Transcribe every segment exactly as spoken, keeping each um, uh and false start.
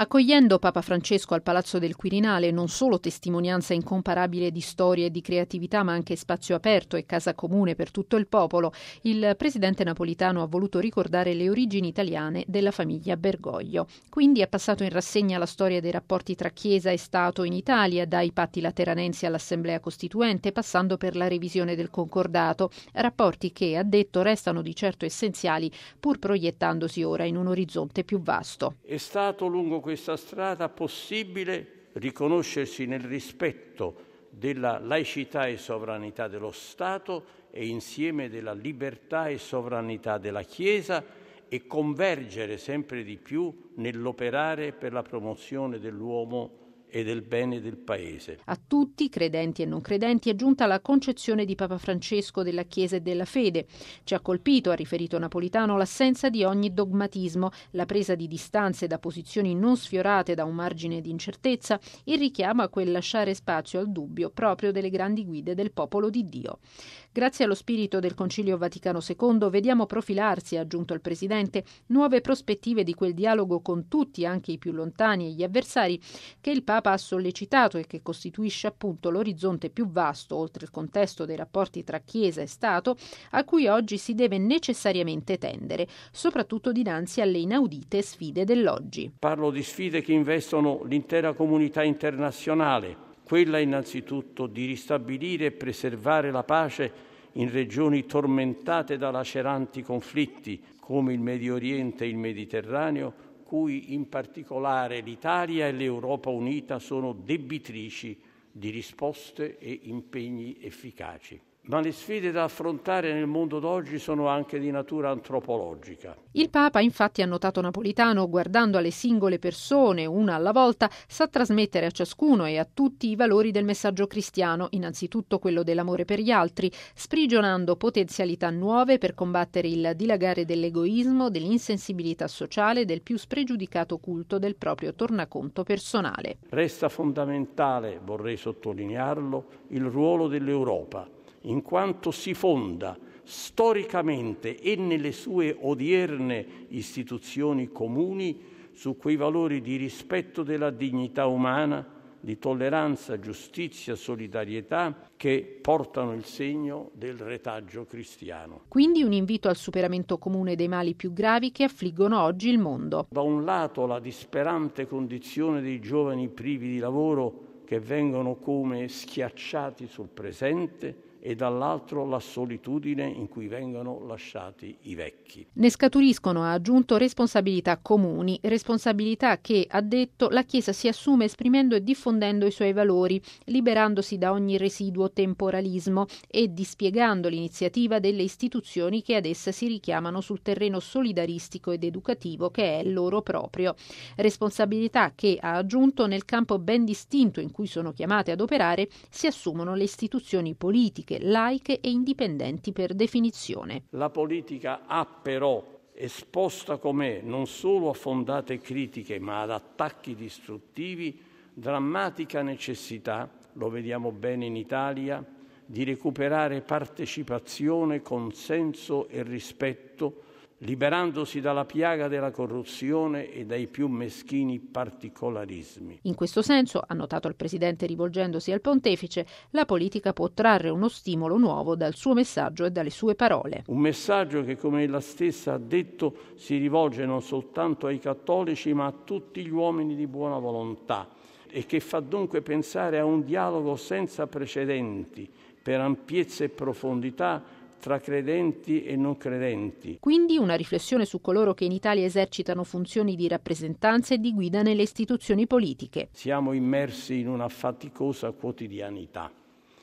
Accogliendo Papa Francesco al Palazzo del Quirinale, non solo testimonianza incomparabile di storia e di creatività, ma anche spazio aperto e casa comune per tutto il popolo, il presidente napolitano ha voluto ricordare le origini italiane della famiglia Bergoglio. Quindi ha passato in rassegna la storia dei rapporti tra Chiesa e Stato in Italia, dai patti lateranensi all'Assemblea Costituente, passando per la revisione del Concordato, rapporti che, ha detto, restano di certo essenziali, pur proiettandosi ora in un orizzonte più vasto. È stato lungo questa strada possibile riconoscersi nel rispetto della laicità e sovranità dello Stato e insieme della libertà e sovranità della Chiesa e convergere sempre di più nell'operare per la promozione dell'uomo e del bene del Paese. A tutti, credenti e non credenti, è giunta la concezione di Papa Francesco della Chiesa e della fede. Ci ha colpito, ha riferito Napolitano, l'assenza di ogni dogmatismo, la presa di distanze da posizioni non sfiorate da un margine di incertezza, il richiamo a quel lasciare spazio al dubbio proprio delle grandi guide del popolo di Dio. Grazie allo spirito del Concilio Vaticano secondo vediamo profilarsi, ha aggiunto il Presidente, nuove prospettive di quel dialogo con tutti, anche i più lontani e gli avversari, che il Papa ha sollecitato e che costituisce appunto l'orizzonte più vasto, oltre il contesto dei rapporti tra Chiesa e Stato, a cui oggi si deve necessariamente tendere, soprattutto dinanzi alle inaudite sfide dell'oggi. Parlo di sfide che investono l'intera comunità internazionale, quella innanzitutto di ristabilire e preservare la pace in regioni tormentate da laceranti conflitti come il Medio Oriente e il Mediterraneo, cui in particolare l'Italia e l'Europa unita sono debitrici di risposte e impegni efficaci. Ma le sfide da affrontare nel mondo d'oggi sono anche di natura antropologica. Il Papa, infatti, ha notato Napolitano, guardando alle singole persone, una alla volta, sa trasmettere a ciascuno e a tutti i valori del messaggio cristiano, innanzitutto quello dell'amore per gli altri, sprigionando potenzialità nuove per combattere il dilagare dell'egoismo, dell'insensibilità sociale, del più spregiudicato culto del proprio tornaconto personale. Resta fondamentale, vorrei sottolinearlo, il ruolo dell'Europa, in quanto si fonda storicamente e nelle sue odierne istituzioni comuni su quei valori di rispetto della dignità umana, di tolleranza, giustizia, solidarietà che portano il segno del retaggio cristiano. Quindi un invito al superamento comune dei mali più gravi che affliggono oggi il mondo. Da un lato la disperante condizione dei giovani privi di lavoro che vengono come schiacciati sul presente e dall'altro la solitudine in cui vengono lasciati i vecchi. Ne scaturiscono, ha aggiunto, responsabilità comuni, responsabilità che, ha detto, la Chiesa si assume esprimendo e diffondendo i suoi valori, liberandosi da ogni residuo temporalismo e dispiegando l'iniziativa delle istituzioni che ad essa si richiamano sul terreno solidaristico ed educativo che è loro proprio. Responsabilità che, ha aggiunto, nel campo ben distinto in cui sono chiamate ad operare, si assumono le istituzioni politiche, laiche e indipendenti per definizione. La politica ha però, esposta com'è non solo a fondate critiche ma ad attacchi distruttivi, drammatica necessità, lo vediamo bene in Italia, di recuperare partecipazione, consenso e rispetto, liberandosi dalla piaga della corruzione e dai più meschini particolarismi. In questo senso, ha notato il Presidente rivolgendosi al Pontefice, la politica può trarre uno stimolo nuovo dal suo messaggio e dalle sue parole. Un messaggio che, come ella stessa ha detto, si rivolge non soltanto ai cattolici ma a tutti gli uomini di buona volontà e che fa dunque pensare a un dialogo senza precedenti per ampiezza e profondità tra credenti e non credenti. Quindi una riflessione su coloro che in Italia esercitano funzioni di rappresentanza e di guida nelle istituzioni politiche. Siamo immersi in una faticosa quotidianità,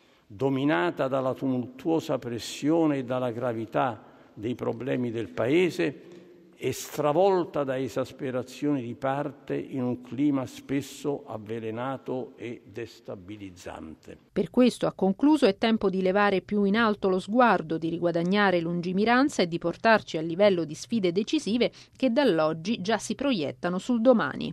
dominata dalla tumultuosa pressione e dalla gravità dei problemi del Paese e stravolta da esasperazioni di parte in un clima spesso avvelenato e destabilizzante. Per questo, ha concluso, è tempo di levare più in alto lo sguardo, di riguadagnare lungimiranza e di portarci a livello di sfide decisive che dall'oggi già si proiettano sul domani.